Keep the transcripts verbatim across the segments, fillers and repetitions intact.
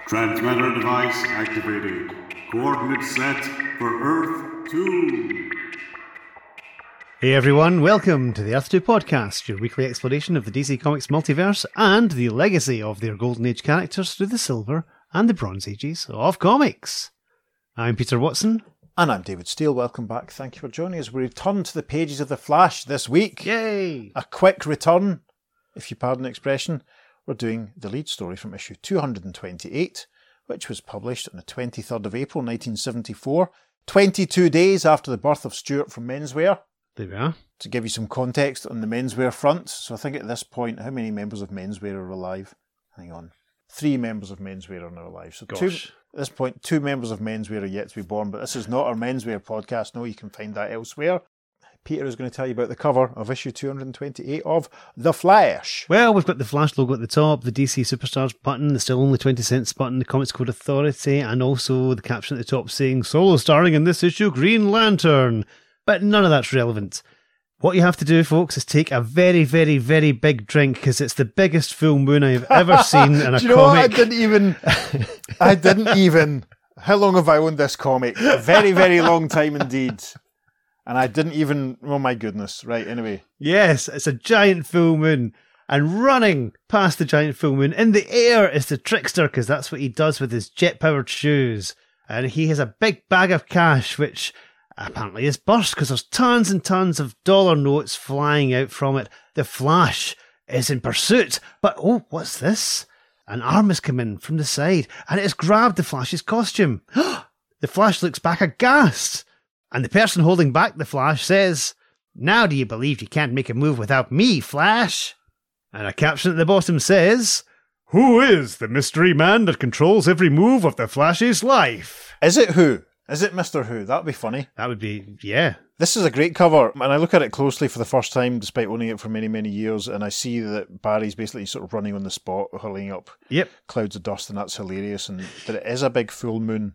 Transmitter device activated. Coordinates set for Earth two. Hey everyone, welcome to the Earth two podcast, your weekly exploration of the D C Comics multiverse and the legacy of their Golden Age characters through the Silver and the Bronze Ages of comics. I'm Peter Watson. And I'm David Steele. Welcome back. Thank you for joining us. We return to the pages of The Flash this week. Yay! A quick return, if you pardon the expression. We're doing the lead story from issue two hundred twenty-eight, which was published on the twenty-third of April nineteen seventy-four, twenty-two days after the birth of Stewart from Menswear. There we are. To give you some context on the Menswear front, so I think at this point, how many members of Menswear are alive? Hang on. Three members of Menswear are now alive. So two, at this point, two members of Menswear are yet to be born, but this is not our Menswear podcast. No, you can find that elsewhere. Peter is going to tell you about the cover of issue two hundred twenty-eight of The Flash. Well, we've got the Flash logo at the top, the D C Superstars button, the still only twenty cents button, the Comics Code Authority, and also the caption at the top saying, solo starring in this issue, Green Lantern. But none of that's relevant. What you have to do, folks, is take a very, very, very big drink, because it's the biggest full moon I've ever seen in a do you comic. Know what? I didn't even... I didn't even... How long have I owned this comic? A very, very long time indeed. And I didn't even... Oh my goodness. Right, anyway. Yes, it's a giant full moon. And running past the giant full moon in the air is the Trickster, because that's what he does with his jet-powered shoes. And he has a big bag of cash, which apparently is burst, because there's tons and tons of dollar notes flying out from it. The Flash is in pursuit. But, oh, what's this? An arm has come in from the side, and it has grabbed the Flash's costume. The Flash looks back aghast. And the person holding back the Flash says, now do you believe you can't make a move without me, Flash? And a caption at the bottom says, who is the mystery man that controls every move of the Flash's life? Is it who? Is it Mister Who? That would be funny. That would be, yeah. This is a great cover, and I look at it closely for the first time, despite owning it for many, many years, and I see that Barry's basically sort of running on the spot, hurling up yep. clouds of dust, and that's hilarious, and that it is a big full moon.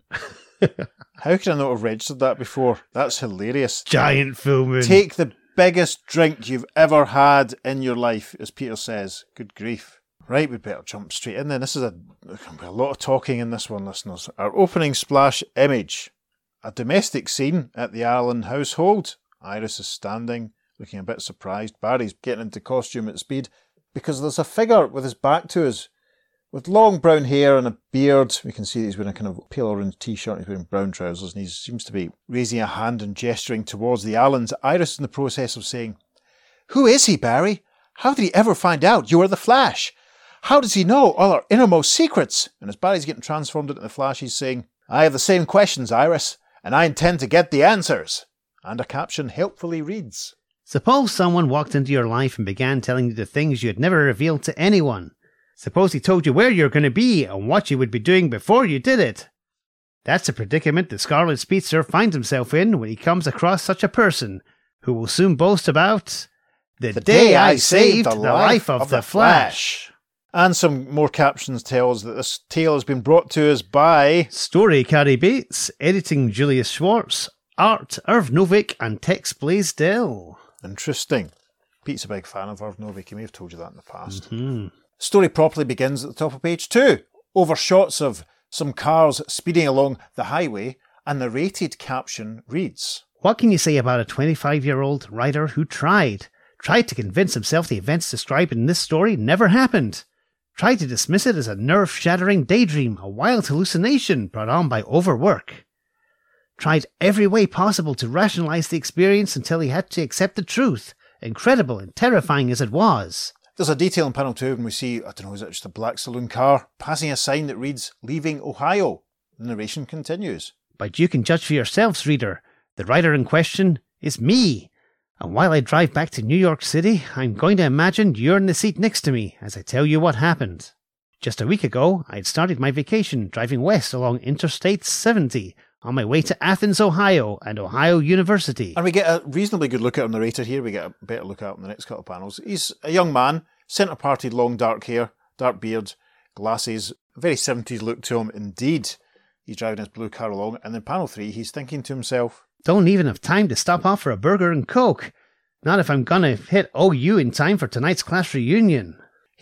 How could I not have registered that before? That's hilarious. Giant full moon. Take the biggest drink you've ever had in your life, as Peter says. Good grief. Right, we'd better jump straight in then. This is a, there's going to be a lot of talking in this one, listeners. Our opening splash image. A domestic scene at the Allen household. Iris is standing, looking a bit surprised. Barry's getting into costume at speed because there's a figure with his back to us with long brown hair and a beard. We can see that he's wearing a kind of pale orange t-shirt. He's wearing brown trousers and he seems to be raising a hand and gesturing towards the Allens. Iris is in the process of saying, who is he, Barry? How did he ever find out you are the Flash? How does he know all our innermost secrets? And as Barry's getting transformed into the Flash, he's saying, I have the same questions, Iris. And I intend to get the answers. And a caption helpfully reads, suppose someone walked into your life and began telling you the things you had never revealed to anyone. Suppose he told you where you're going to be and what you would be doing before you did it. That's a predicament the Scarlet Speedster finds himself in when he comes across such a person, who will soon boast about the, the day, day I saved the life of, of the Flash. Flash. And some more captions tell us that this tale has been brought to us by... Story Carrie Bates, editing Julius Schwartz, art Irv Novick and text Blaisdell. Interesting. Pete's a big fan of Irv Novick, he may have told you that in the past. Mm-hmm. Story properly begins at the top of page two, over shots of some cars speeding along the highway, and the rated caption reads, what can you say about a twenty-five-year-old writer who tried, tried to convince himself the events described in this story never happened? Tried to dismiss it as a nerve-shattering daydream, a wild hallucination brought on by overwork. Tried every way possible to rationalize the experience until he had to accept the truth, incredible and terrifying as it was. There's a detail in panel two when we see, I don't know, is it just a black saloon car, passing a sign that reads, leaving Ohio. The narration continues. But you can judge for yourselves, reader. The writer in question is me. And while I drive back to New York City, I'm going to imagine you're in the seat next to me as I tell you what happened. Just a week ago, I'd started my vacation driving west along Interstate seventy on my way to Athens, Ohio and Ohio University. And we get a reasonably good look at our narrator here. We get a better look at him in the next couple of panels. He's a young man, centre-parted long dark hair, dark beard, glasses, a very seventies look to him indeed. He's driving his blue car along, and in panel three, he's thinking to himself, don't even have time to stop off for a burger and Coke. Not if I'm gonna hit O U in time for tonight's class reunion. He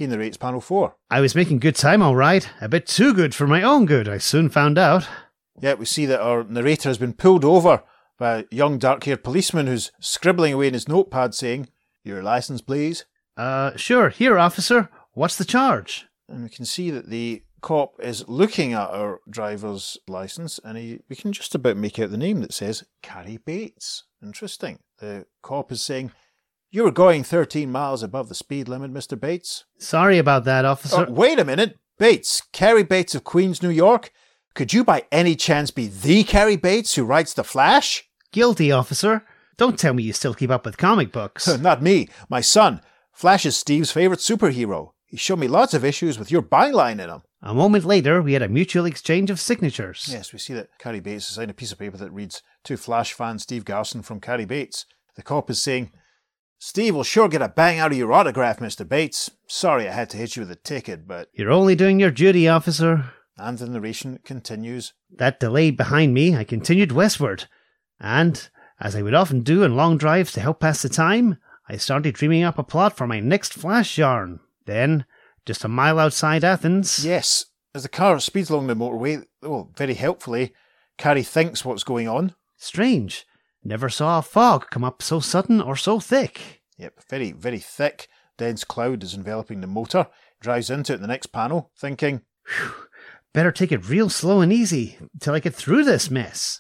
He narrates panel four. I was making good time, all right. A bit too good for my own good, I soon found out. Yeah, we see that our narrator has been pulled over by a young dark-haired policeman who's scribbling away in his notepad saying, "Your license, please." Uh, sure. Here, officer. What's the charge? And we can see that the cop is looking at our driver's license, and he, we can just about make out the name that says Cary Bates. Interesting. The cop is saying, "You were going thirteen miles above the speed limit, Mister Bates." Sorry about that, officer. Oh, wait a minute. Bates, Cary Bates of Queens, New York? Could you by any chance be the Cary Bates who writes The Flash? Guilty, officer. Don't tell me you still keep up with comic books. Not me. My son. Flash is Steve's favourite superhero. He showed me lots of issues with your byline in them. A moment later, we had a mutual exchange of signatures. Yes, we see that Cary Bates has signed a piece of paper that reads, "To Flash fan Steve Garson from Cary Bates." The cop is saying, "Steve will sure get a bang out of your autograph, Mister Bates. Sorry I had to hit you with a ticket, but..." You're only doing your duty, officer. And the narration continues. That delayed behind me, I continued westward. And, as I would often do on long drives to help pass the time, I started dreaming up a plot for my next Flash yarn. Then, just a mile outside Athens... Yes, as the car speeds along the motorway, well, very helpfully, Cary thinks what's going on. Strange. Never saw a fog come up so sudden or so thick. Yep, very, very thick, dense cloud is enveloping the motor. Drives into it in the next panel, thinking, Whew, better take it real slow and easy till I get through this mess.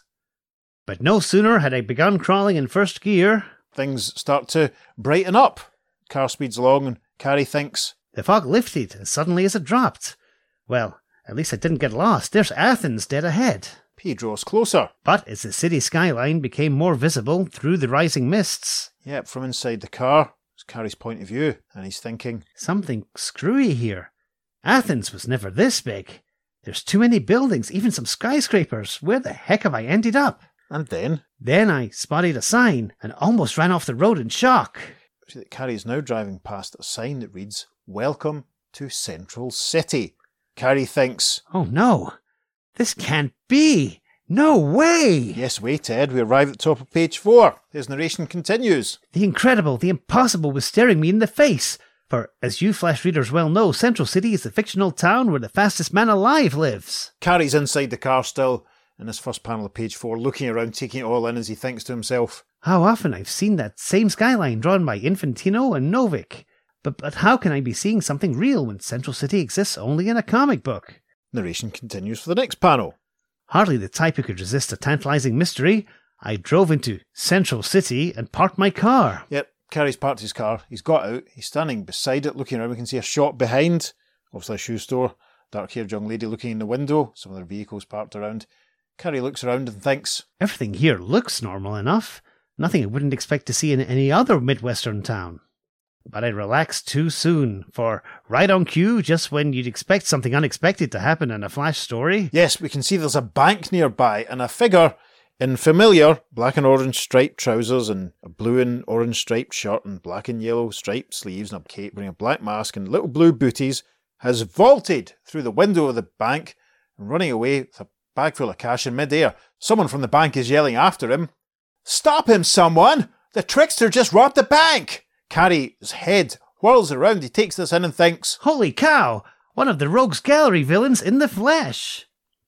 But no sooner had I begun crawling in first gear... Things start to brighten up. Car speeds along and Cary thinks, the fog lifted as suddenly as it dropped. Well, at least I didn't get lost. There's Athens dead ahead. He draws closer. But as the city skyline became more visible through the rising mists... Yep, from inside the car, it's Cary's point of view, and he's thinking, something screwy here. Athens was never this big. There's too many buildings, even some skyscrapers. Where the heck have I ended up? And then... Then I spotted a sign and almost ran off the road in shock. See that Cary is now driving past a sign that reads, "Welcome to Central City." Cary thinks, oh no, this can't be. No way. Yes, wait, Ed, we arrive at the top of page four. His narration continues. The incredible, the impossible was staring me in the face. For, as you Flash readers well know, Central City is the fictional town where the fastest man alive lives. Cary's inside the car still, in this first panel of page four, looking around, taking it all in as he thinks to himself, how often I've seen that same skyline drawn by Infantino and Novik. But, but how can I be seeing something real when Central City exists only in a comic book? Narration continues for the next panel. Hardly the type who could resist a tantalizing mystery, I drove into Central City and parked my car. Yep, Cary's parked his car. He's got out. He's standing beside it, looking around. We can see a shop behind, obviously a shoe store. Dark-haired young lady looking in the window. Some other vehicles parked around. Cary looks around and thinks, everything here looks normal enough. Nothing I wouldn't expect to see in any other Midwestern town. But I relaxed too soon, for right on cue, just when you'd expect something unexpected to happen in a Flash story... Yes, we can see there's a bank nearby, and a figure in familiar black and orange striped trousers and a blue and orange striped shirt and black and yellow striped sleeves and a cape wearing a black mask and little blue booties has vaulted through the window of the bank and running away with a bag full of cash in midair. Someone from the bank is yelling after him, "Stop him, someone! The trickster just robbed the bank!" Cary's head whirls around. He takes this in and thinks, holy cow! One of the Rogues Gallery villains in the flesh!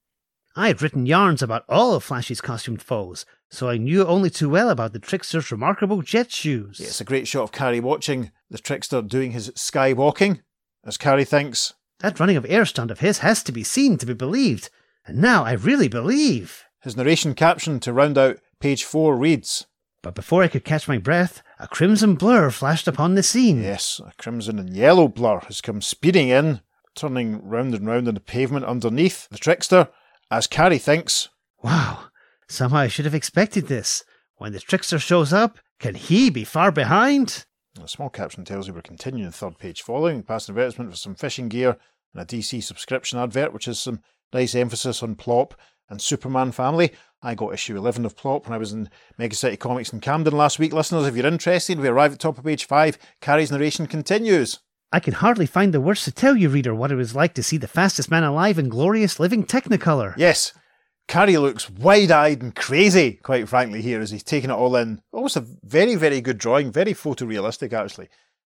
I had written yarns about all of Flash's costumed foes, so I knew only too well about the trickster's remarkable jet shoes. Yeah, it's a great shot of Cary watching the trickster doing his skywalking, as Cary thinks, that running of air stunt of his has to be seen to be believed, and now I really believe. His narration caption to round out page four reads, but before I could catch my breath, a crimson blur flashed upon the scene. Yes, a crimson and yellow blur has come speeding in, turning round and round on the pavement underneath the trickster, as Cary thinks, wow, somehow I should have expected this. When the trickster shows up, can he be far behind? A small caption tells you we're continuing the third page following, past an advertisement for some fishing gear and a D C subscription advert, which is some nice emphasis on Plop and Superman family. I got issue eleven of Plop when I was in Mega City Comics in Camden last week. Listeners, if you're interested, we arrive at the top of page five. Cary's narration continues. I can hardly find the words to tell you, reader, what it was like to see the fastest man alive in glorious living Technicolor. Yes, Cary looks wide-eyed and crazy, quite frankly, here as he's taking it all in. Almost a very, very good drawing, very photorealistic, actually.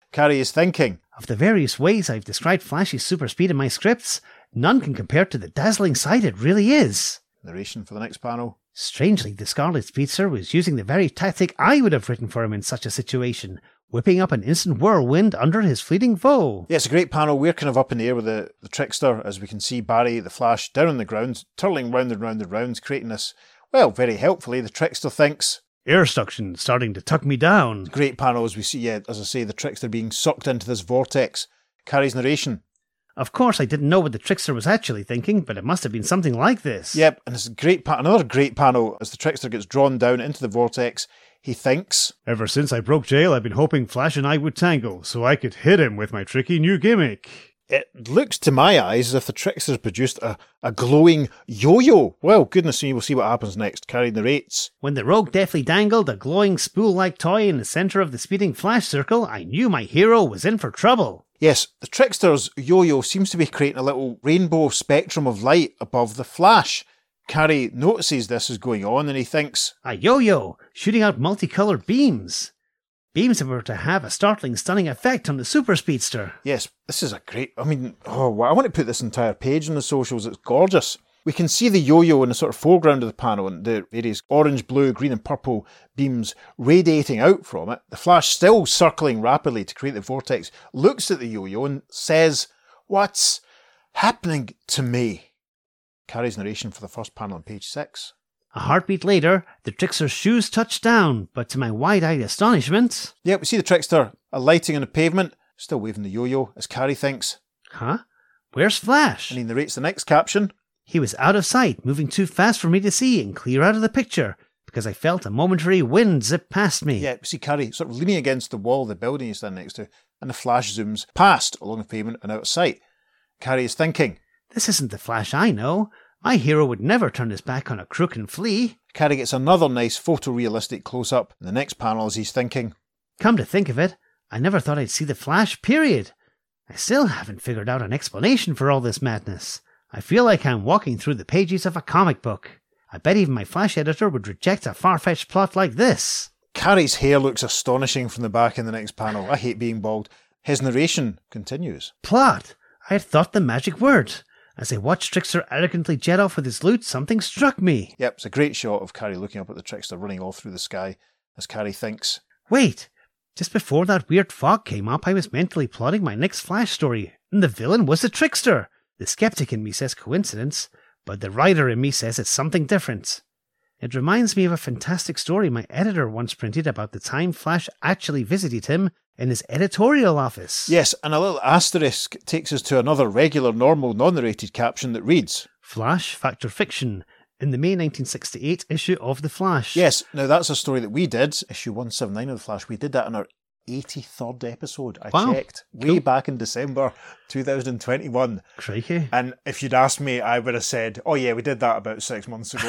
Carrie is thinking, of the various ways I've described Flash's super speed in my scripts, none can compare to the dazzling sight it really is. Narration for the next panel. Strangely, the Scarlet Speedster was using the very tactic I would have written for him in such a situation, whipping up an instant whirlwind under his fleeting foe. Yeah, it's a great panel. We're kind of up in the air with the, the Trickster, as we can see Barry, the Flash, down on the ground, turtling round and round and round, creating this, well, very helpfully, the Trickster thinks, air suction starting to tuck me down. Great panel as we see, yeah, as I say, the Trickster being sucked into this vortex. Carrie's narration. Of course, I didn't know what the Trickster was actually thinking, but it must have been something like this. Yep, and it's a great pa- another great panel as the Trickster gets drawn down into the vortex. He thinks, ever since I broke jail, I've been hoping Flash and I would tangle, so I could hit him with my tricky new gimmick. It looks to my eyes as if the Trickster's produced a, a glowing yo-yo. Well, goodness me, we'll see what happens next. Carrie narrates. When the rogue deftly dangled a glowing spool-like toy in the centre of the speeding Flash circle, I knew my hero was in for trouble. Yes, the Trickster's yo-yo seems to be creating a little rainbow spectrum of light above the Flash. Carrie notices this is going on and he thinks, a yo-yo, shooting out multicoloured beams. Beams that were to have a startling, stunning effect on the super speedster. Yes, this is a great, I mean, oh, wow, I want to put this entire page on the socials, it's gorgeous. We can see the yo-yo in the sort of foreground of the panel and the various orange, blue, green and purple beams radiating out from it. The Flash, still circling rapidly to create the vortex, looks at the yo-yo and says, what's happening to me? Carrie's narration for the first panel on page six. A heartbeat later, the Trickster's shoes touched down, but to my wide-eyed astonishment... Yeah, we see the Trickster alighting on the pavement, still waving the yo-yo, as Carrie thinks, huh? Where's Flash? And he narrates the next caption. He was out of sight, moving too fast for me to see and clear out of the picture, because I felt a momentary wind zip past me. Yeah, we see Carrie sort of leaning against the wall of the building he's standing next to, and the Flash zooms past along the pavement and out of sight. Carrie is thinking, this isn't the Flash I know. My hero would never turn his back on a crook and flee. Carrie gets another nice photorealistic close-up in the next panel as he's thinking, come to think of it, I never thought I'd see the Flash, period. I still haven't figured out an explanation for all this madness. I feel like I'm walking through the pages of a comic book. I bet even my Flash editor would reject a far-fetched plot like this. Carrie's hair looks astonishing from the back in the next panel. I hate being bald. His narration continues. Plot! I had thought the magic word. As I watched Trickster arrogantly jet off with his loot, something struck me. Yep, it's a great shot of Carrie looking up at the Trickster running off through the sky as Carrie thinks, wait, just before that weird fog came up, I was mentally plotting my next Flash story, and the villain was the Trickster. The skeptic in me says coincidence, but the writer in me says it's something different. It reminds me of a fantastic story my editor once printed about the time Flash actually visited him in his editorial office. Yes, and a little asterisk takes us to another regular, normal, non-narrated caption that reads, Flash, Fact or Fiction, in the May nineteen sixty-eight issue of The Flash. Yes, now that's a story that we did, issue one seventy-nine of The Flash. We did that in our eighty-third episode. I wow. checked. Way cool. Back in December twenty twenty-one. Crikey. And if you'd asked me, I would have said, oh yeah, we did that about six months ago.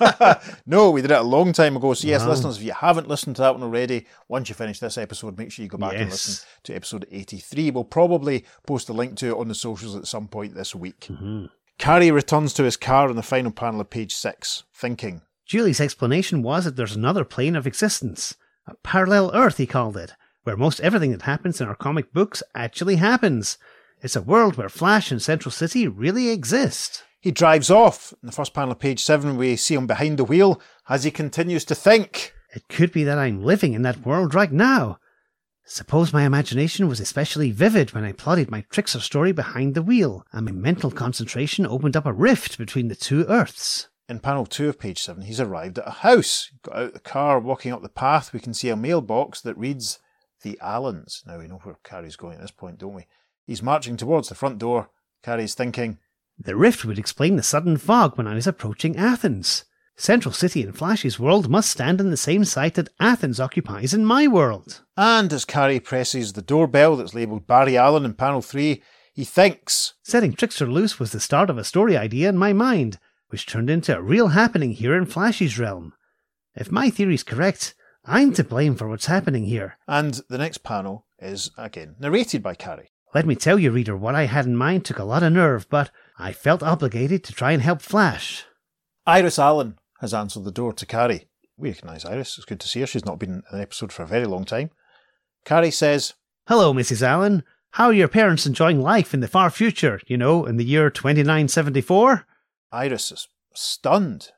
No, we did it a long time ago. So yes, wow. Listeners, if you haven't listened to that one already, once you finish this episode, make sure you go back yes. and listen to episode eighty-three. We'll probably post a link to it on the socials at some point this week. Mm-hmm. Carrie returns to his car in the final panel of page six, thinking. Julie's explanation was that there's another plane of existence. A parallel Earth, he called it, where most everything that happens in our comic books actually happens. It's a world where Flash and Central City really exist. He drives off. In the first panel of page seven, we see him behind the wheel as he continues to think. It could be that I'm living in that world right now. Suppose my imagination was especially vivid when I plotted my Trickster story behind the wheel, and my mental concentration opened up a rift between the two Earths. In panel two of page seven, he's arrived at a house. Got out the car, walking up the path, we can see a mailbox that reads, The Allens. Now we know where Carrie's going at this point, don't we? He's marching towards the front door. Carrie's thinking, the rift would explain the sudden fog when I was approaching Athens. Central City in Flash's world must stand in the same site that Athens occupies in my world. And as Carrie presses the doorbell that's labelled Barry Allen in panel three, he thinks, setting Trickster loose was the start of a story idea in my mind, which turned into a real happening here in Flash's realm. If my theory's correct, I'm to blame for what's happening here. And the next panel is, again, narrated by Carrie. Let me tell you, reader, what I had in mind took a lot of nerve, but I felt obligated to try and help Flash. Iris Allen has answered the door to Carrie. We recognise Iris. It's good to see her. She's not been in an episode for a very long time. Carrie says, Hello, Missus Allen. How are your parents enjoying life in the far future, you know, in the year twenty-nine seventy-four? Iris is stunned.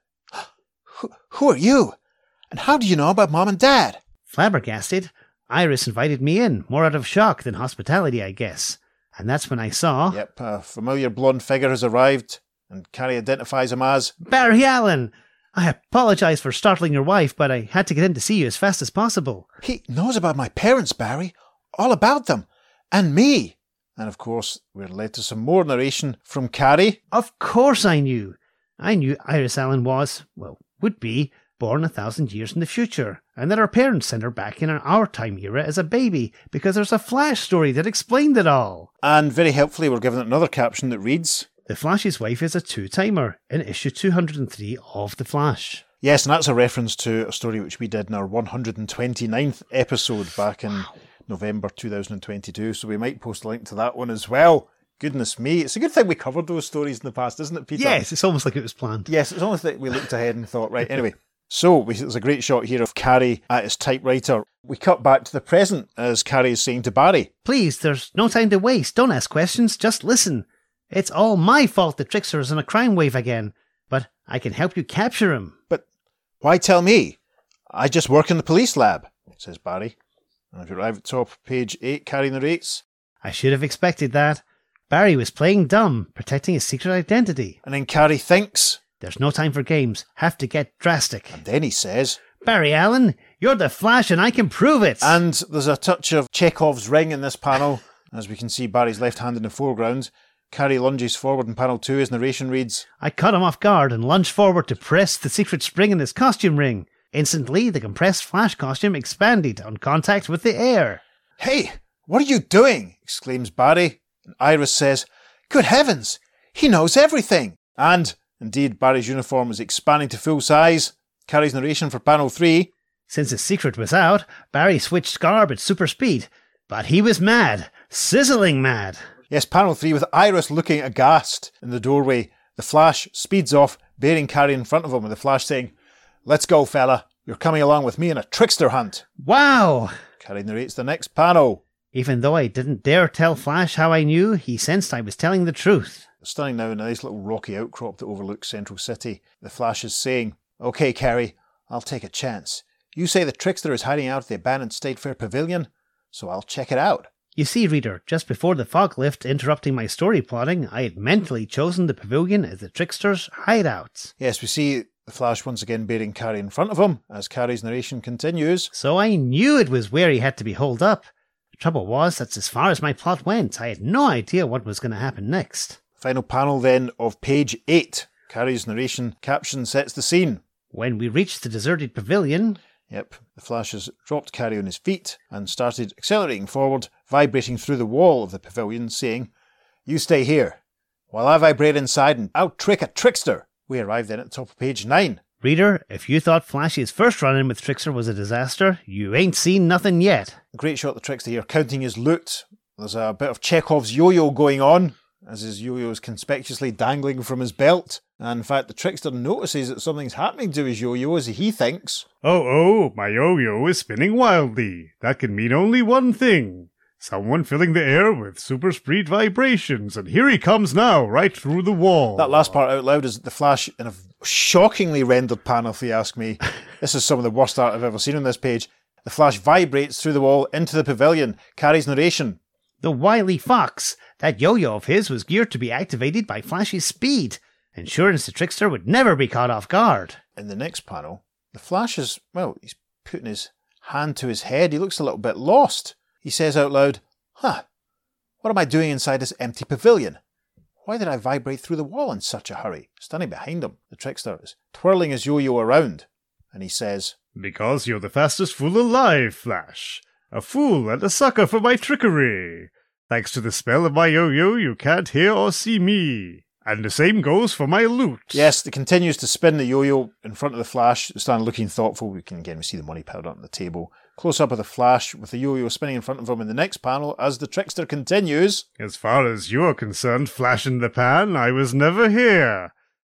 who, who are you? And how do you know about Mom and Dad? Flabbergasted, Iris invited me in, more out of shock than hospitality, I guess. And that's when I saw... Yep, a familiar blonde figure has arrived, and Carrie identifies him as... Barry Allen! I apologise for startling your wife, but I had to get in to see you as fast as possible. He knows about my parents, Barry. All about them. And me. And of course, we're led to some more narration from Carrie. Of course I knew. I knew Iris Allen was, well, would be, born a thousand years in the future, and that her parents sent her back in our time era as a baby, because there's a Flash story that explained it all. And very helpfully, we're given another caption that reads... The Flash's wife is a two-timer in issue two hundred three of The Flash. Yes, and that's a reference to a story which we did in our one hundred twenty-ninth episode back in wow. November two thousand twenty-two, so we might post a link to that one as well. Goodness me, it's a good thing we covered those stories in the past, isn't it, Peter? Yes, it's almost like it was planned. Yes, it's almost like we looked ahead and thought, right, anyway. So, we, there's a great shot here of Carrie at his typewriter. We cut back to the present as Carrie is saying to Barry, Please, there's no time to waste. Don't ask questions, just listen. It's all my fault the Trickster is on a crime wave again, but I can help you capture him. But why tell me? I just work in the police lab, says Barry. And if you arrive at top of page eight, Carrie narrates. I should have expected that. Barry was playing dumb, protecting his secret identity. And then Carrie thinks. There's no time for games. Have to get drastic. And then he says. Barry Allen, you're the Flash and I can prove it. And there's a touch of Chekhov's ring in this panel. As we can see Barry's left hand in the foreground. Carrie lunges forward in panel two. His narration reads, I caught him off guard and lunged forward to press the secret spring in his costume ring. Instantly, the compressed Flash costume expanded on contact with the air. Hey, what are you doing? Exclaims Barry. And Iris says, Good heavens, he knows everything. And, indeed, Barry's uniform is expanding to full size. Carrie's narration for panel three. Since his secret was out, Barry switched garb at super speed. But he was mad. Sizzling mad. Yes, panel three with Iris looking aghast in the doorway. The Flash speeds off, bearing Carrie in front of him, with the Flash saying, Let's go, fella. You're coming along with me on a trickster hunt. Wow! Carrie narrates the next panel. Even though I didn't dare tell Flash how I knew, he sensed I was telling the truth. Standing now in a nice little rocky outcrop that overlooks Central City, the Flash is saying, Okay, Carrie, I'll take a chance. You say the trickster is hiding out at the abandoned State Fair Pavilion, so I'll check it out. You see, reader, just before the fog lift interrupting my story plotting, I had mentally chosen the pavilion as the trickster's hideout. Yes, we see the Flash once again bearing Carrie in front of him, as Carrie's narration continues. So I knew it was where he had to be holed up. The trouble was, that's as far as my plot went. I had no idea what was going to happen next. Final panel then of page eight. Carrie's narration caption sets the scene. When we reached the deserted pavilion... Yep, the Flash has dropped Carrie on his feet and started accelerating forward, vibrating through the wall of the pavilion, saying, You stay here, while I vibrate inside and out-trick a trickster. We arrive then at the top of page nine. Reader, if you thought Flash's first run-in with Trickster was a disaster, you ain't seen nothing yet. Great shot of the Trickster here, counting his loot. There's a bit of Chekhov's yo-yo going on, as his yo-yo is conspicuously dangling from his belt. And in fact, the Trickster notices that something's happening to his yo-yo as he thinks, Oh, oh, my yo-yo is spinning wildly. That can mean only one thing. Someone filling the air with super speed vibrations, and here he comes now, right through the wall. That last part out loud is the Flash in a shockingly rendered panel, if you ask me. This is some of the worst art I've ever seen on this page. The Flash vibrates through the wall into the pavilion. Carrie's narration. The wily fox. That yo-yo of his was geared to be activated by Flash's speed. Ensuring the Trickster would never be caught off guard. In the next panel, the Flash is, well, he's putting his hand to his head. He looks a little bit lost. He says out loud, Huh, what am I doing inside this empty pavilion? Why did I vibrate through the wall in such a hurry? Standing behind him, the Trickster is twirling his yo-yo around. And he says, Because you're the fastest fool alive, Flash. A fool and a sucker for my trickery. Thanks to the spell of my yo-yo, you can't hear or see me. And the same goes for my loot. Yes, it continues to spin the yo-yo in front of the Flash, standing looking thoughtful. We can again we see the money piled up on the table. Close up of the Flash with the yo-yo spinning in front of him in the next panel as the Trickster continues. As far as you're concerned, Flash in the Pan, I was never here.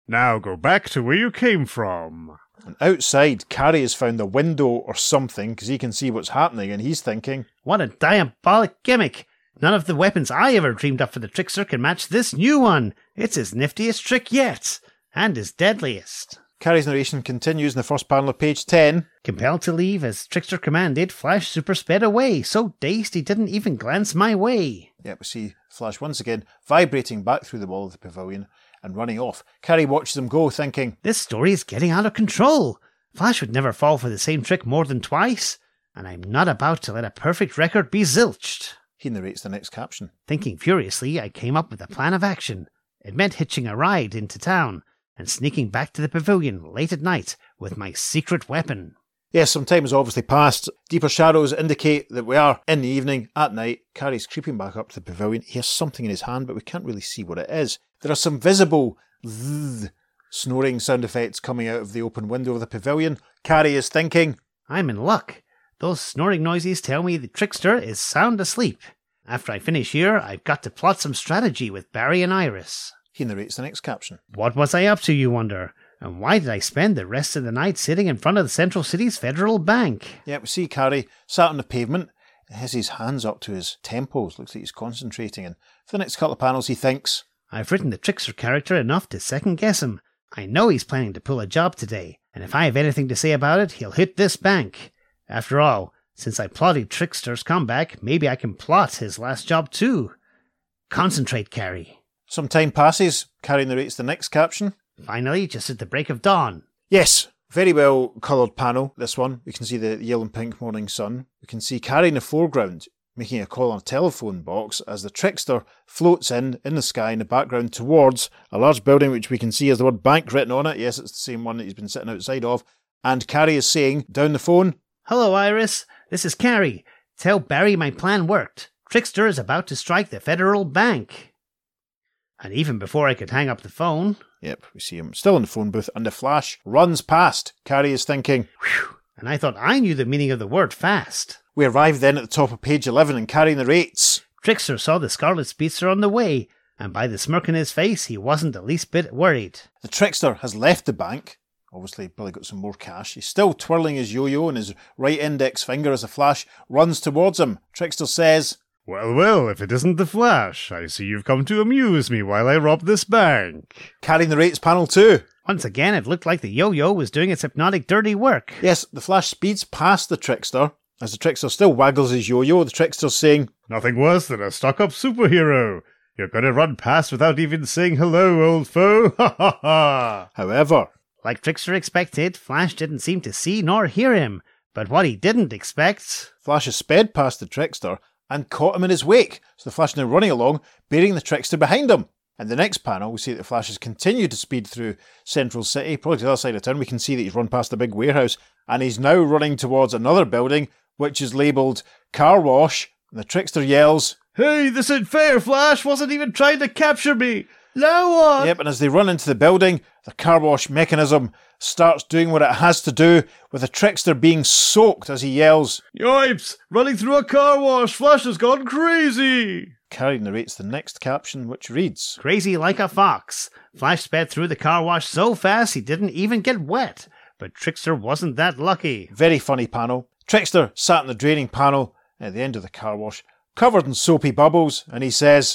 Now go back to where you came from. And outside, Carrie has found a window or something because he can see what's happening, and he's thinking, What a diabolic gimmick! None of the weapons I ever dreamed up for the trickster can match this new one. It's his niftiest trick yet, and his deadliest. Carrie's narration continues in the first panel of page ten. Compelled to leave as Trickster commanded, Flash super sped away, so dazed he didn't even glance my way. Yep, we see Flash once again vibrating back through the wall of the pavilion and running off. Carrie watches him go, thinking, This story is getting out of control. Flash would never fall for the same trick more than twice, and I'm not about to let a perfect record be zilched. He narrates the next caption. Thinking furiously, I came up with a plan of action. It meant hitching a ride into town and sneaking back to the pavilion late at night with my secret weapon. Yes, some time has obviously passed. Deeper shadows indicate that we are in the evening, at night. Carrie's creeping back up to the pavilion. He has something in his hand, but we can't really see what it is. There are some visible zzz, snoring sound effects coming out of the open window of the pavilion. Carrie is thinking, I'm in luck. Those snoring noises tell me the trickster is sound asleep. After I finish here, I've got to plot some strategy with Barry and Iris. He narrates the next caption. What was I up to, you wonder? And why did I spend the rest of the night sitting in front of the Central City's Federal Bank? Yeah, we see Carrie sat on the pavement. He has his hands up to his temples. Looks like he's concentrating. And for the next couple of panels, he thinks, I've written the trickster character enough to second guess him. I know he's planning to pull a job today, and if I have anything to say about it, he'll hit this bank. After all, since I plotted Trickster's comeback, maybe I can plot his last job too. Concentrate, Carrie. Some time passes. Carrie narrates the next caption. Finally, just at the break of dawn. Yes, very well coloured panel, this one. We can see the yellow and pink morning sun. We can see Carrie in the foreground making a call on a telephone box as the trickster floats in, in the sky in the background towards a large building which we can see has the word bank written on it. Yes, it's the same one that he's been sitting outside of. And Carrie is saying, down the phone, Hello, Iris. This is Carrie. Tell Barry my plan worked. Trickster is about to strike the Federal Bank. And even before I could hang up the phone... Yep, we see him still in the phone booth, and the Flash runs past. Carrie is thinking, Whew, and I thought I knew the meaning of the word fast. We arrive then at the top of page eleven, and Carrie narrates. Trickster saw the Scarlet Speedster on the way, and by the smirk on his face, he wasn't the least bit worried. The trickster has left the bank. Obviously, probably got some more cash. He's still twirling his yo-yo in his right index finger as the Flash runs towards him. Trickster says, Well, well, if it isn't the Flash, I see you've come to amuse me while I rob this bank. Carrie narrates panel two. Once again, it looked like the yo-yo was doing its hypnotic dirty work. Yes, the Flash speeds past the trickster. As the trickster still waggles his yo-yo, the trickster's saying, Nothing worse than a stuck-up superhero. You're going to run past without even saying hello, old foe. Ha ha ha. However, like Trickster expected, Flash didn't seem to see nor hear him. But what he didn't expect... Flash has sped past the trickster and caught him in his wake. So the Flash is now running along, bearing the trickster behind him. In the next panel, we see that the Flash has continued to speed through Central City, probably to the other side of town. We can see that he's run past a big warehouse, and he's now running towards another building, which is labelled Car Wash. And the trickster yells, Hey, this ain't fair, Flash wasn't even trying to capture me. Now what? Yep, and as they run into the building, the car wash mechanism starts doing what it has to do, with the trickster being soaked as he yells, Yipes! Running through a car wash! Flash has gone crazy! Carrie narrates the next caption, which reads, Crazy like a fox. Flash sped through the car wash so fast he didn't even get wet. But Trickster wasn't that lucky. Very funny panel. Trickster sat in the draining panel at the end of the car wash, covered in soapy bubbles, and he says,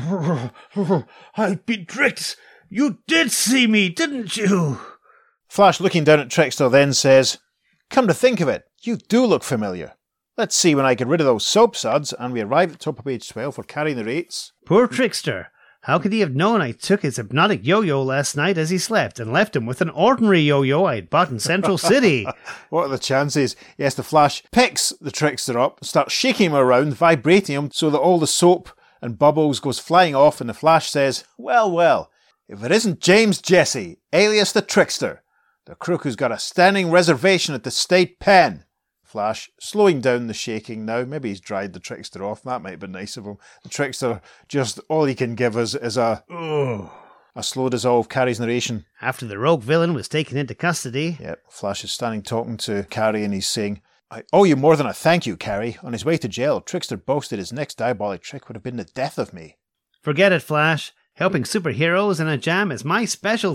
I've been tricked. You did see me, didn't you? Flash, looking down at Trickster, then says, Come to think of it, you do look familiar. Let's see when I get rid of those soap suds. And we arrive at the top of page twelve where Carrie narrates, Poor Trickster. How could he have known I took his hypnotic yo-yo last night as he slept and left him with an ordinary yo-yo I'd bought in Central City? What are the chances? Yes, the Flash picks the Trickster up, starts shaking him around, vibrating him so that all the soap and bubbles goes flying off, and the Flash says, Well, well, if it isn't James Jesse, alias the Trickster, the crook who's got a standing reservation at the state pen. Flash, slowing down the shaking now. Maybe he's dried the Trickster off. That might have been nice of him. The Trickster, just all he can give us is a, Ugh. a slow dissolve. Carrie's narration. After the rogue villain was taken into custody... Yep, Flash is standing talking to Carrie, and he's saying, I owe you more than a thank you, Carrie. On his way to jail, Trickster boasted his next diabolic trick would have been the death of me. Forget it, Flash. Helping superheroes in a jam is my specialty.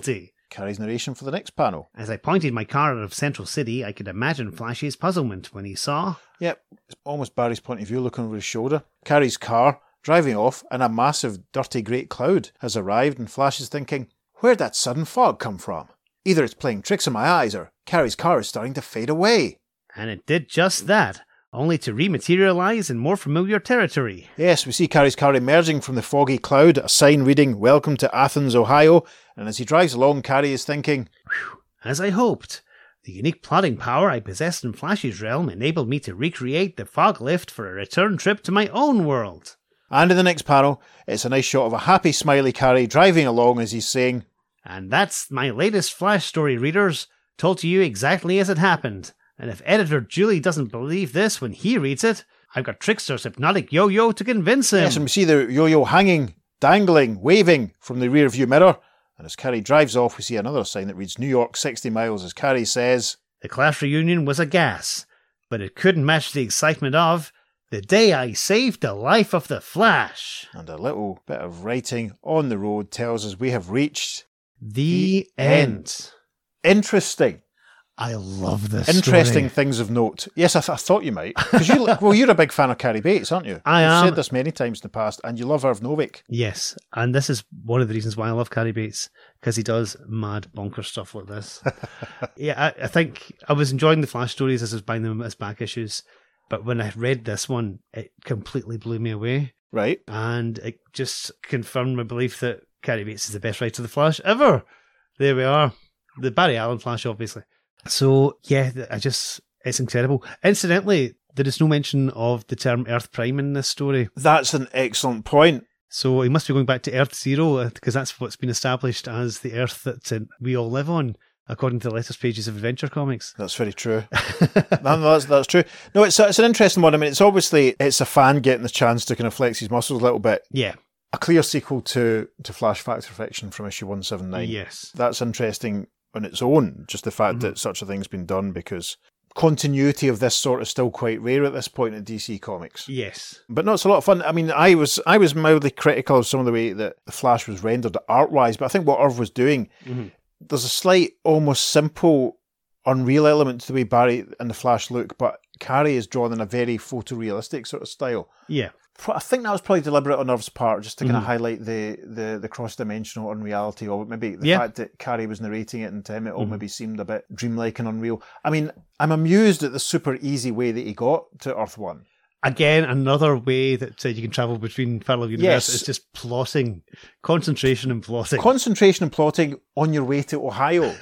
Carrie's narration for the next panel. As I pointed my car out of Central City, I could imagine Flash's puzzlement when he saw... Yep, it's almost Barry's point of view looking over his shoulder. Carrie's car, driving off, and a massive, dirty great cloud has arrived, and Flash is thinking, where'd that sudden fog come from? Either it's playing tricks on my eyes, or Carrie's car is starting to fade away. And it did just that, only to rematerialise in more familiar territory. Yes, we see Carrie's car emerging from the foggy cloud, a sign reading, Welcome to Athens, Ohio, and as he drives along, Carrie is thinking, Whew, as I hoped. The unique plotting power I possessed in Flash's realm enabled me to recreate the fog lift for a return trip to my own world. And in the next panel, it's a nice shot of a happy, smiley Carrie driving along as he's saying, And that's my latest Flash story, readers, told to you exactly as it happened. And if editor Julie doesn't believe this when he reads it, I've got Trickster's hypnotic yo-yo to convince him. Yes, and we see the yo-yo hanging, dangling, waving from the rear view mirror. And as Carrie drives off, we see another sign that reads New York sixty miles as Carrie says, The class reunion was a gas, but it couldn't match the excitement of the day I saved the life of the Flash. And a little bit of writing on the road tells us we have reached The, the end. end. Interesting. I love this Interesting story. things of note. Yes, I, th- I thought you might. Because you, well, you're a big fan of Carrie Bates, aren't you? I You've am. said this many times in the past, and you love Irv Novick. Yes, and this is one of the reasons why I love Carrie Bates, because he does mad bonker stuff like this. yeah, I, I think I was enjoying the Flash stories as I was buying them as back issues, but when I read this one, it completely blew me away. Right. And it just confirmed my belief that Carrie Bates is the best writer of the Flash ever. There we are. The Barry Allen Flash, obviously. So, yeah, I just, it's incredible. Incidentally, there is no mention of the term Earth Prime in this story. That's an excellent point. So he must be going back to Earth Zero, because that's what's been established as the Earth that uh, we all live on, according to the latest pages of Adventure Comics. That's very true. no, no, that's, that's true. No, it's, it's an interesting one. I mean, it's obviously, it's a fan getting the chance to kind of flex his muscles a little bit. Yeah. A clear sequel to, to Flash Facts of Fiction from issue one seventy-nine. Yes. That's interesting on its own, just the fact mm-hmm. that such a thing's been done, because continuity of this sort is still quite rare at this point in D C Comics. Yes. But no, it's a lot of fun. I mean, I was I was mildly critical of some of the way that the Flash was rendered art-wise, but I think what Irv was doing, mm-hmm. there's a slight, almost simple, unreal element to the way Barry and the Flash look, but Carrie is drawn in a very photorealistic sort of style. Yeah. I think that was probably deliberate on Irv's part, just to kind mm. of highlight the, the, the cross-dimensional unreality of it. Maybe the yeah. fact that Carrie was narrating it and to him it all mm. maybe seemed a bit dreamlike and unreal. I mean, I'm amused at the super easy way that he got to Earth One. Again, another way that uh, you can travel between parallel universes Yes. is just plotting. Concentration and plotting. Concentration and plotting on your way to Ohio,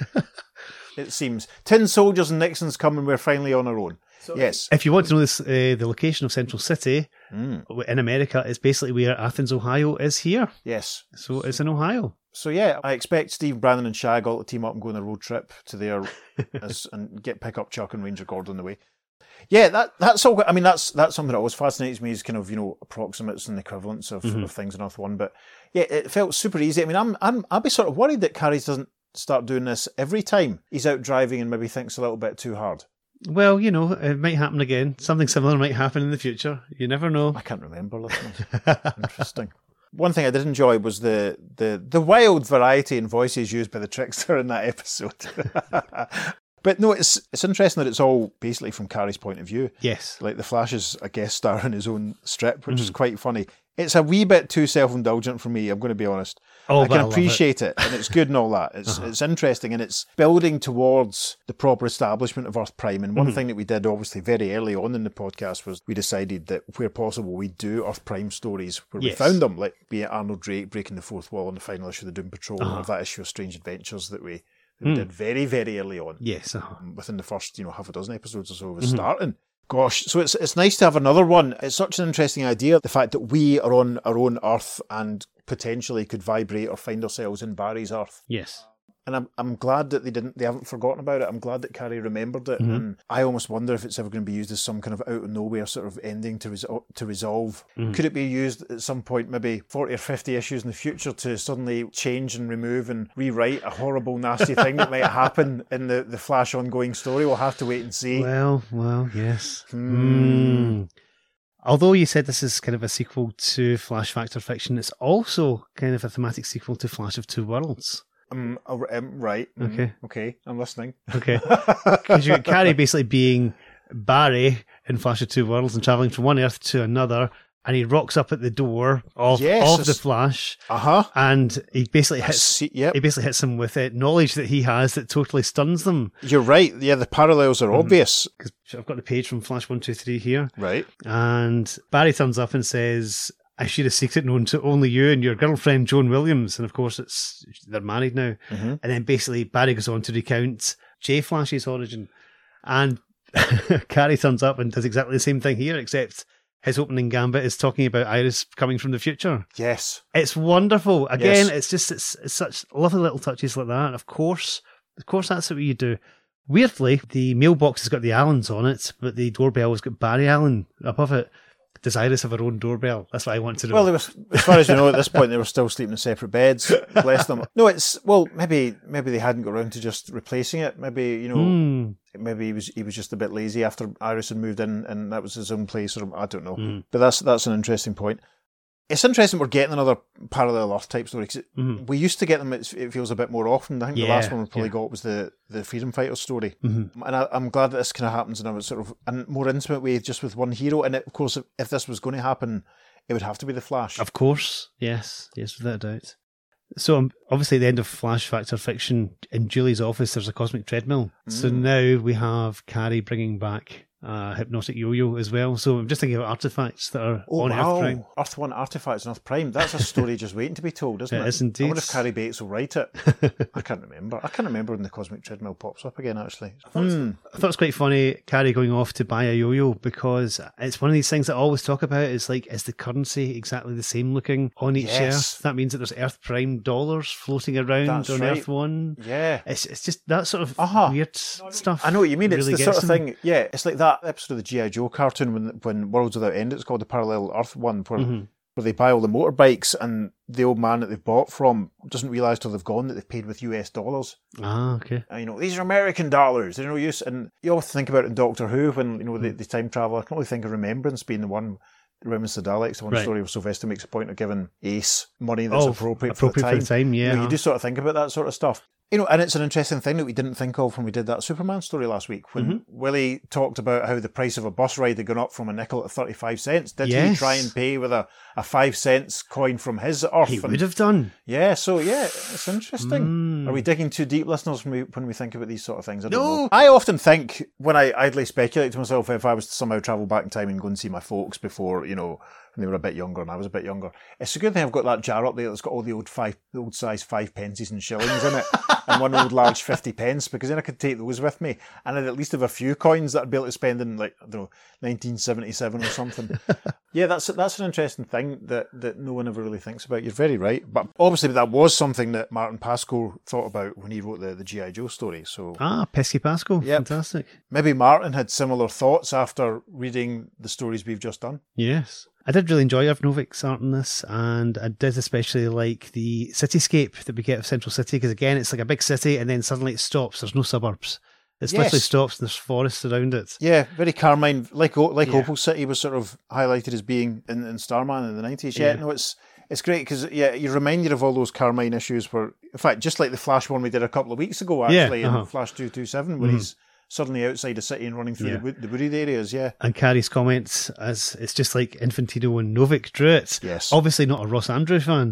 it seems. Tin soldiers and Nixon's come and we're finally on our own. So, yes. If you want to know this, uh, the location of Central City mm. in America is basically where Athens, Ohio is here. Yes. So it's in Ohio. So yeah, I expect Steve, Brandon and Shag all to team up and go on a road trip to there as, and get pick up Chuck and Ranger Gordon on the way. Yeah, that that's all. I mean, that's that's something that always fascinates me, is kind of, you know, approximates and equivalents of, mm-hmm. of things in Earth One. But yeah, it felt super easy. I mean, I'm I'm I'd be sort of worried that Carrie doesn't start doing this every time he's out driving and maybe thinks a little bit too hard. Well, you know, it might happen again. Something similar might happen in the future. You never know. I can't remember, listeners. Interesting. One thing I did enjoy was the, the, the wild variety in voices used by the Trickster in that episode. But no, it's it's interesting that it's all basically from Carrie's point of view. Yes. Like the Flash is a guest star in his own strip, which mm. is quite funny. It's a wee bit too self-indulgent for me, I'm going to be honest. Oh, I can I appreciate it. it, and it's good and all that. It's uh-huh. it's interesting, and it's building towards the proper establishment of Earth Prime. And one mm-hmm. thing that we did, obviously, very early on in the podcast was we decided that where possible, we'd do Earth Prime stories where yes. we found them, like be it Arnold Drake breaking the fourth wall in the final issue of the Doom Patrol, uh-huh. or that issue of Strange Adventures that we, that we mm. did very, very early on. Yes. Uh-huh. Within the first, you know, half a dozen episodes or so of us mm-hmm. starting. Gosh, so it's it's nice to have another one. It's such an interesting idea, the fact that we are on our own Earth and potentially could vibrate or find ourselves in Barry's Earth. Yes. And I'm I'm glad that they didn't they haven't forgotten about it. I'm glad that Carrie remembered it. Mm-hmm. And I almost wonder if it's ever going to be used as some kind of out of nowhere sort of ending to resol- to resolve. Mm-hmm. Could it be used at some point, maybe forty or fifty issues in the future, to suddenly change and remove and rewrite a horrible, nasty thing that might happen in the, the Flash ongoing story? We'll have to wait and see. Well, well, yes. Hmm. Mm. Although you said this is kind of a sequel to Flash Factor Fiction, it's also kind of a thematic sequel to Flash of Two Worlds. Um, uh, um, right. Mm, Okay. Okay. I'm listening. Okay. Because you get Carrie basically being Barry in Flash of Two Worlds and travelling from one Earth to another, and he rocks up at the door of, Yes, of the it's- Flash, Uh huh. and he basically hits See, yep. he basically hits him with it knowledge that he has that totally stuns them. You're right. Yeah, the parallels are obvious. Because I've got the page from Flash one two three here, Right. and Barry turns up and says, "I share a secret known to only you and your girlfriend Joan Williams." And of course, it's they're married now. Mm-hmm. And then basically Barry goes on to recount J Flash's origin, and Carrie turns up and does exactly the same thing here, except his opening gambit is talking about Iris coming from the future. Yes. It's wonderful. Again, Yes. it's just it's, it's such lovely little touches like that. And of course, of course, that's what you do. Weirdly, the mailbox has got the Allens on it, but the doorbell has got Barry Allen above it. Does Iris have her own doorbell? That's what I want to know. Well, they were, as far as you know, at this point, they were still sleeping in separate beds. Bless them. No, it's well, maybe maybe they hadn't got around to just replacing it. Maybe you know, Mm. maybe he was he was just a bit lazy after Iris had moved in, and that was his own place, or I don't know. Mm. But that's that's an interesting point. It's interesting we're getting another parallel Earth type story. 'Cause it- Mhm. we used to get them. It it feels a bit more often. I think the Yeah, last one we probably yeah. got was the the Freedom Fighter story. Mhm. And I, I'm glad that this kind of happens in a sort of a more intimate way, just with one hero. And it, of course, if, if this was going to happen, it would have to be the Flash. Of course, yes, yes, without a doubt. So um, obviously, at the end of Flash Factor Fiction, in Julie's office, there's a cosmic treadmill. So Mm. now we have Carrie bringing back uh, Hypnotic Yo-Yo as well. So I'm just thinking about artifacts that are Oh, on wow. Earth Prime. Earth One Artifacts on Earth Prime. That's a story just waiting to be told, isn't It it? is I indeed. wonder if Carrie Bates will write it. I can't remember. I can't remember when the cosmic treadmill pops up again, actually. Hmm. I thought it was quite funny, Carrie going off to buy a yo-yo, because it's one of these things that I always talk about. Is like, is the currency exactly the same looking on each Yes. Earth? That means that there's Earth Prime dollars floating around That's on right. Earth One. Yeah. It's it's just that sort of Uh-huh. weird stuff. I know what you mean. It's really the sort gets of them. thing. Yeah, it's like that episode of the G I. Joe cartoon when when Worlds Without End. It's called the Parallel Earth one, where Mhm. where they buy all the motorbikes, and the old man that they've bought from doesn't realise till they've gone that they've paid with U S dollars. Ah, okay. And, you know, these are American dollars. They're no use. And you always think about it in Doctor Who when you know the, the time travel. I can only think of Remembrance being the one. Remembrance of the Daleks, the one Right. story where Sylvester makes a point of giving Ace money that's Oh, appropriate, appropriate for the time. yeah. You know, you do sort of think about that sort of stuff. You know, and it's an interesting thing that we didn't think of when we did that Superman story last week, when Mm-hmm. Willie talked about how the price of a bus ride had gone up from a nickel to thirty-five cents. Did he Yes. try and pay with a, a five cents coin from his Earth? He And- would have done. yeah, so yeah, it's interesting. Mm. Are we digging too deep, listeners, when we, when we think about these sort of things? I don't No. know. I often think, when I idly speculate to myself, if I was to somehow travel back in time and go and see my folks before, you know, when they were a bit younger and I was a bit younger, it's a good thing I've got that jar up there that's got all the old five, the old size five pences and shillings in it, and one old large fifty pence, because then I could take those with me, and I'd at least have a few coins that I'd be able to spend in, like, I don't know, nineteen seventy-seven or something. Yeah, that's that's an interesting thing that, that no one ever really thinks about. You're very right. But obviously that was something that Martin Pascoe thought about when he wrote the, the G I. Joe story. So Ah, Pesky Pascal. Yep. Fantastic. maybe Martin had similar thoughts after reading the stories we've just done. Yes. I did really enjoy Irv Novik's art in this, and I did especially like the cityscape that we get of Central City, because again, it's like a big city and then suddenly it stops. There's no suburbs. It Yes. literally stops and there's forests around it. Yeah, very Carmine, like O- like Yeah. Opal City was sort of highlighted as being in, in Starman in the nineties. Yeah, Yeah. no, it's it's great because yeah, you're reminded of all those Carmine issues where, in fact, just like the Flash one we did a couple of weeks ago, Yeah, actually, uh-huh. in Flash two twenty-seven, where Mhm. he's suddenly outside a city and running through Yeah. the, wood, the wooded areas. Yeah, And Carrie's comments as it's just like Infantino and Novik drew it. yes. Obviously not a Ross Andrew fan,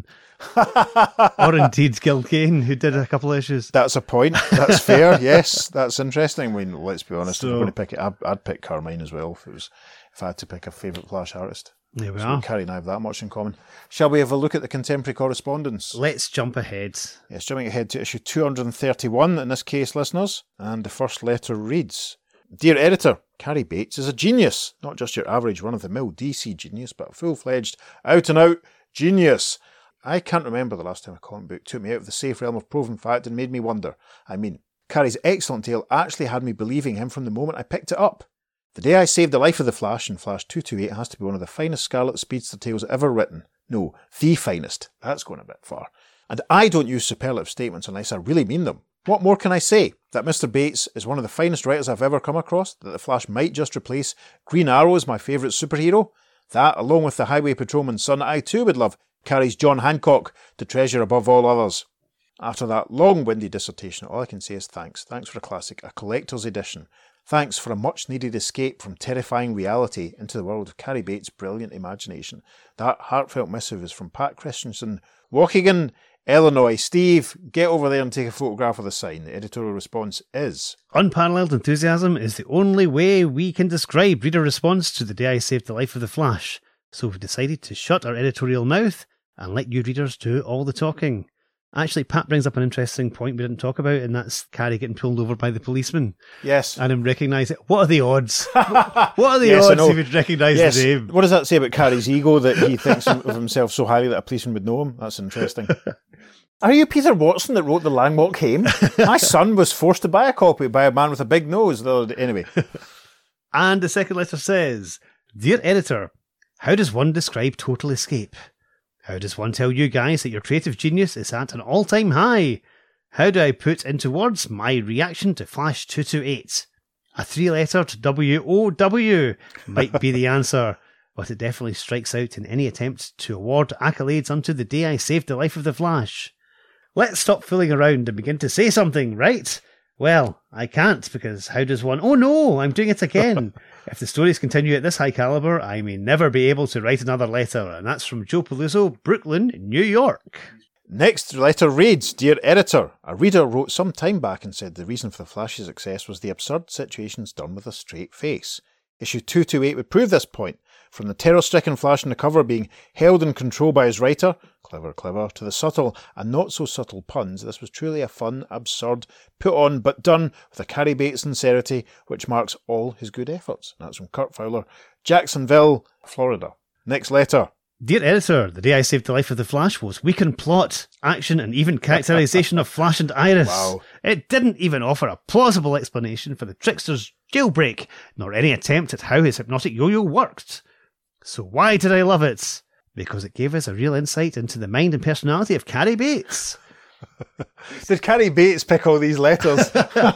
or indeed Gil Kane, who did a couple of issues. That's a point. That's fair. Yes, that's interesting. I mean, let's be honest. if So- I'm going to pick it, I'd, I'd pick Carmine as well if it was if I had to pick a favourite Flash artist. There we So are. Carrie and I have that much in common. Shall we have a look at the contemporary correspondence? Let's jump ahead. Yes, jumping ahead to issue two hundred thirty-one in this case, listeners. And the first letter reads, Dear Editor, Carrie Bates is a genius. Not just your average run-of-the-mill D C genius, but a full-fledged, out-and-out genius. I can't remember the last time a comic book took me out of the safe realm of proven fact and made me wonder. I mean, Carrie's excellent tale actually had me believing him from the moment I picked it up. The day I saved the life of the Flash in Flash two twenty-eight has to be one of the finest Scarlet Speedster tales ever written. No, the finest. That's going a bit far. And I don't use superlative statements unless I really mean them. What more can I say? That Mister Bates is one of the finest writers I've ever come across? That the Flash might just replace Green Arrow as my favourite superhero? That, along with the Highway Patrolman's son, I too would love Carrie's John Hancock to treasure above all others. After that long-winded dissertation, all I can say is thanks. Thanks for a classic, a collector's edition. Thanks for a much-needed escape from terrifying reality into the world of Cary Bates' brilliant imagination. That heartfelt missive is from Pat Christensen, Waukegan, Illinois. Steve, get over there and take a photograph of the sign. The editorial response is... Unparalleled enthusiasm is the only way we can describe reader response to the day I saved the life of the Flash. So we've decided to shut our editorial mouth and let you readers do all the talking. Actually, Pat brings up an interesting point we didn't talk about, and that's Cary getting pulled over by the policeman. Yes. And him recognise it. What are the odds? What are the Yes, I odds know. he would recognise Yes. the name? What does that say about Cary's ego that he thinks of himself so highly that a policeman would know him? That's interesting. Are you Peter Watson that wrote the Langmore Hame? My son was forced to buy a copy by a man with a big nose the other day. Anyway. And the second letter says, Dear Editor, how does one describe Total Escape? How does one tell you guys that your creative genius is at an all-time high? How do I put into words my reaction to Flash two twenty-eight? A three-letter to W O W might be the answer, but it definitely strikes out in any attempt to award accolades unto the day I saved the life of the Flash. Let's stop fooling around and begin to say something, right? Well, I can't, because how does one... Oh no, I'm doing it again. If the stories continue at this high caliber, I may never be able to write another letter. And that's from Joe Paluzzo, Brooklyn, New York. Next letter reads, Dear Editor, a reader wrote some time back and said the reason for the Flash's success was the absurd situations done with a straight face. Issue two twenty-eight would prove this point. From the terror-stricken Flash on the cover being held in control by his writer, clever, clever, to the subtle and not so subtle puns, this was truly a fun, absurd, put on but done with a Cary Bates sincerity which marks all his good efforts. And that's from Kurt Fowler, Jacksonville, Florida. Next letter. Dear Editor, the day I saved the life of the Flash was weak in plot, action and even characterisation of Flash and Iris. Wow. It didn't even offer a plausible explanation for the trickster's jailbreak, nor any attempt at how his hypnotic yo-yo worked. So why did I love it? Because it gave us a real insight into the mind and personality of Cary Bates. Did Cary Bates pick all these letters?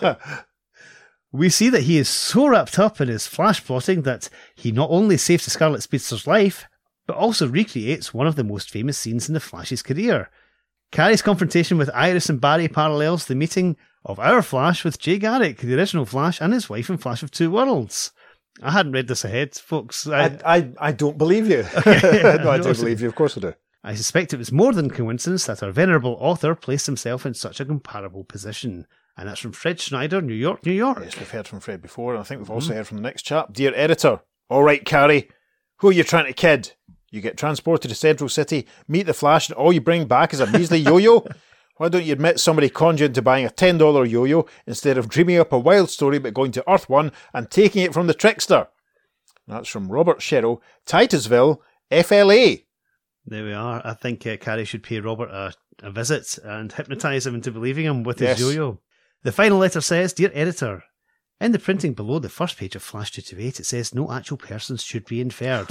We see that he is so wrapped up in his Flash plotting that he not only saves the Scarlet Speedster's life, but also recreates one of the most famous scenes in the Flash's career. Cary's confrontation with Iris and Barry parallels the meeting of our Flash with Jay Garrick, the original Flash, and his wife in Flash of Two Worlds. I hadn't read this ahead, folks. I, I, I, I don't believe you. Okay. No, I do believe you. Of course I do. I suspect it was more than coincidence that our venerable author placed himself in such a comparable position. And that's from Fred Schneider, New York, New York. Yes, we've heard from Fred before, and I think we've also mm. heard from the next chap. Dear Editor, all right, Cary, who are you trying to kid? You get transported to Central City, meet the Flash, and all you bring back is a measly yo-yo? Why don't you admit somebody conned you into buying a ten dollar yo-yo instead of dreaming up a wild story about going to Earth One and taking it from the trickster? That's from Robert Sherrill, Titusville, F L A. There we are. I think uh, Cary should pay Robert a, a visit and hypnotise him into believing him with Yes. his yo-yo. The final letter says, Dear Editor, in the printing below the first page of Flash two twenty-eight, it says no actual persons should be inferred.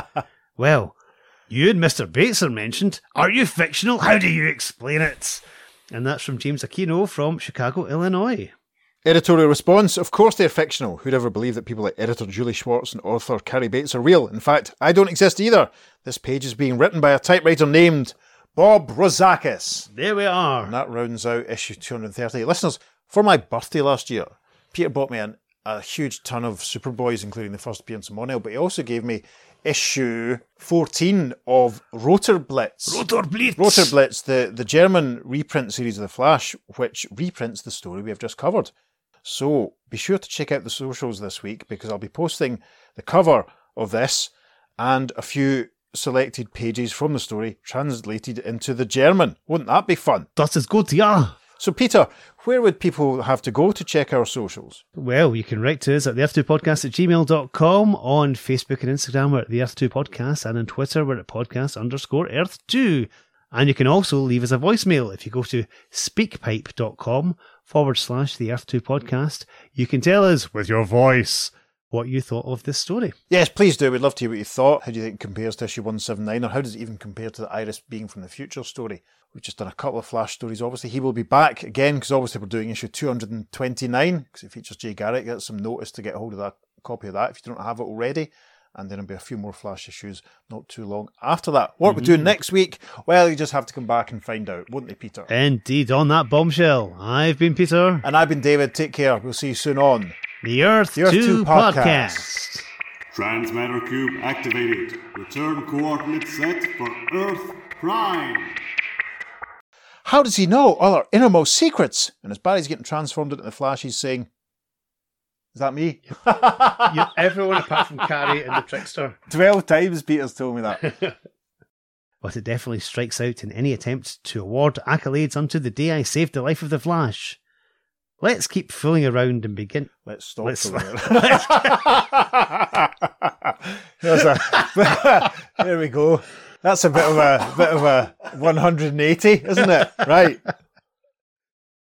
Well, you and Mister Bates are mentioned. Are you fictional? How do you explain it? And that's from James Aquino from Chicago, Illinois. Editorial response, of course they're fictional. Who'd ever believe that people like editor Julie Schwartz and author Cary Bates are real? In fact, I don't exist either. This page is being written by a typewriter named Bob Rozakis. There we are. And that rounds out issue two hundred thirty. Listeners, for my birthday last year, Peter bought me an, a huge ton of Superboys, including the first appearance of Monel, but he also gave me issue fourteen of Rotor Blitz. Rotor Blitz. Rotor Blitz, the, the German reprint series of The Flash, which reprints the story we have just covered. So be sure to check out the socials this week, because I'll be posting the cover of this and a few selected pages from the story translated into the German. Wouldn't that be fun? Das ist gut, ja. So Peter, where would people have to go to check our socials? Well, you can write to us at the earth two podcast at gmail dot com. On Facebook and Instagram, we're at the earth two podcast, and on Twitter, we're at podcast underscore earth two. And you can also leave us a voicemail. If you go to speakpipe.com forward slash the earth two podcast, you can tell us with your voice what you thought of this story. Yes, please do. We'd love to hear what you thought. How do you think it compares to issue one seventy-nine, or how does it even compare to the Iris being from the future story? We've just done a couple of Flash stories. Obviously, he will be back again, because obviously we're doing issue two hundred twenty-nine, because it features Jay Garrick. Get some notice to get hold of that copy of that if you don't have it already. and then there'll be a few more Flash issues not too long after that. What mm-hmm. we're doing next week, well, you just have to come back and find out, won't they, Peter? Indeed, on that bombshell. I've been Peter. And I've been David. Take care. We'll see you soon on The Earth, the Earth two, two podcast. podcast. Transmatter Cube activated. Return coordinates set for Earth Prime. How does he know all our innermost secrets? And as Barry's getting transformed into the Flash, he's saying, is that me? You, everyone apart from Carrie and the Trickster. Twelve times Peter's told me that. But it definitely strikes out in any attempt to award accolades unto the day I saved the life of the Flash. Let's keep fooling around and begin. Let's stop Let's fooling around. a, there we go. That's a bit of a bit of a one hundred eighty, isn't it? Right.